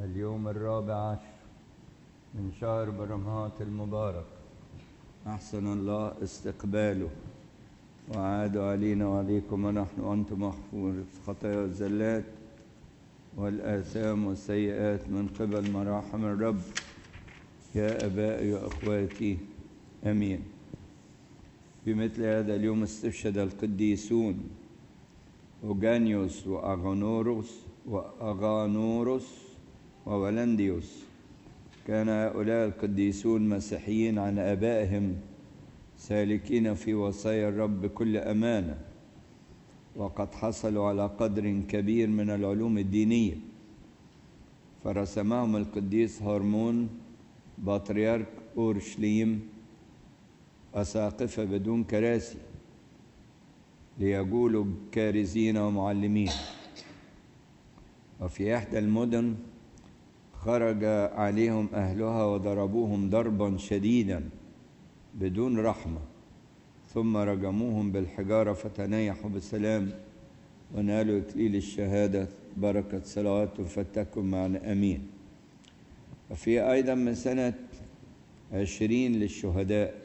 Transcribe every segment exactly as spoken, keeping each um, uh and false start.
اليوم الرابع عشر من شهر برمهات المبارك، أحسن الله استقباله وعاد علينا وعليكم ونحن وأنتم محفوظ الخطايا والزلات والآثام والسيئات من قبل مراحم الرب. يا أبائي وأخواتي، أمين. بمثل هذا اليوم استشهد القديسون أوغانيوس وأغانوروس وأغانوروس وولنديوس. كان هؤلاء القديسون مسيحيين عن آبائهم، سالكين في وصايا الرب بكل أمانة، وقد حصلوا على قدر كبير من العلوم الدينية. فرسمهم القديس هرمون بطريرك أورشليم أساقفة بدون كراسي، ليقولوا كارزين ومعلمين. وفي إحدى المدن خرج عليهم أهلها وضربوهم ضربا شديدا بدون رحمة، ثم رجموهم بالحجارة فتنيحوا بسلام ونالوا إكليل الشهادة. بركة صلواتهم فتكن معنا، أمين. وفي أيضا من سنة عشرين للشهداء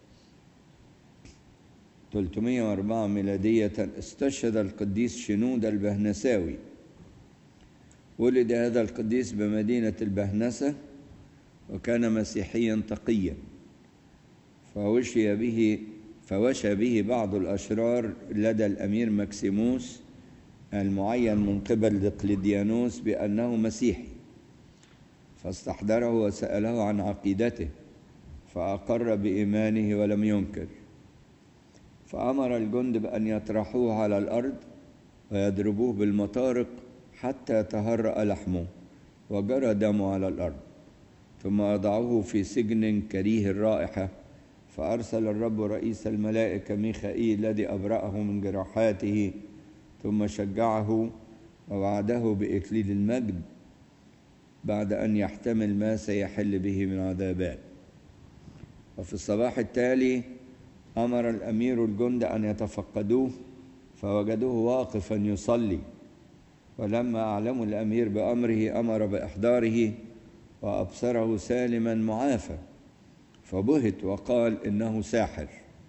ثلاثمائة وأربعة ميلادية استشهد القديس شنودة البهنساوي. ولد هذا القديس بمدينة البهنسة، وكان مسيحيا تقيا، فوشي به فوشى به بعض الأشرار لدى الأمير مكسيموس المعين من قبل دقلديانوس بأنه مسيحي، فاستحضره وسأله عن عقيدته، فأقر بإيمانه ولم ينكر. فأمر الجند بأن يطرحوه على الأرض ويضربوه بالمطارق حتى تهرأ لحمه وجرى دمه على الأرض، ثم وضعوه في سجن كريه الرائحة. فأرسل الرب رئيس الملائكة ميخائيل الذي أبرأه من جراحاته، ثم شجعه ووعده بإكليل المجد بعد أن يحتمل ما سيحل به من عذابات. وفي الصباح التالي أمر الأمير الجند أن يتفقدوه، فوجدوه واقفا يصلي. ولما أعلموا الأمير بأمره أمر بإحضاره، وأبصره سالما معافى، فبهت وقال إنه ساحر،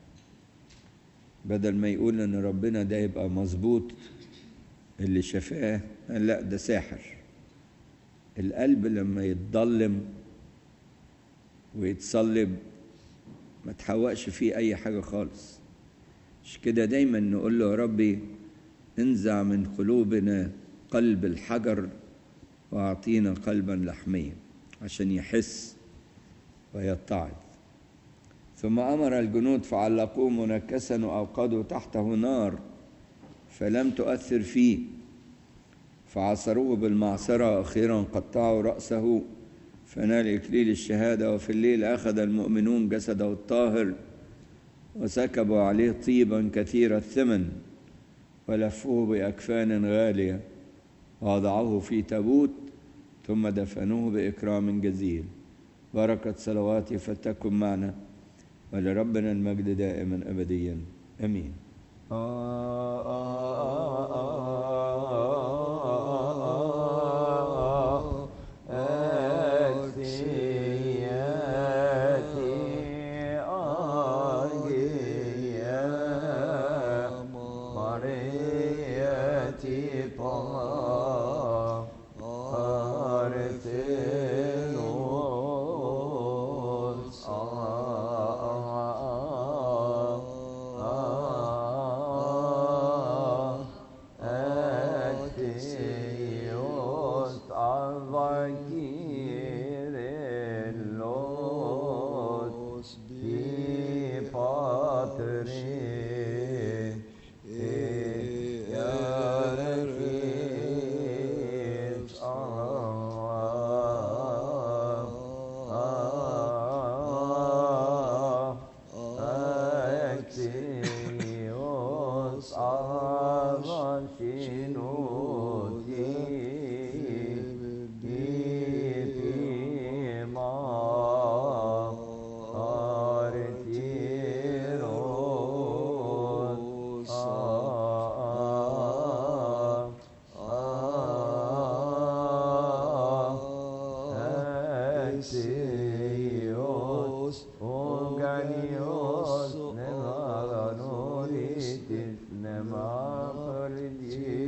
بدل ما يقول إن ربنا ده يبقى مظبوط اللي شفاه، لا ده ساحر. القلب لما يتضلم ويتصلب ما تحوقش فيه أي حاجة خالص. مش كده دايما نقول له يا ربي انزع من قلوبنا قلب الحجر وأعطينا قلبا لحميا، عشان يحس ويتعظ. ثم أمر الجنود فعلقوه منكسا وأوقدوا تحته نار فلم تؤثر فيه، فعصروه بالمعصرة، أخيرا قطعوا رأسه فنال إكليل الشهادة. وفي الليل أخذ المؤمنون جسده الطاهر وسكبوا عليه طيبا كثير الثمن، ولفوه بأكفان غالية ووضعوه في تابوت، ثم دفنوه بإكرام جزيل. بركة صلواتي فتكن معنا، ولربنا المجد دائما أبديا، أمين. آه آه آه تفنى مع فردي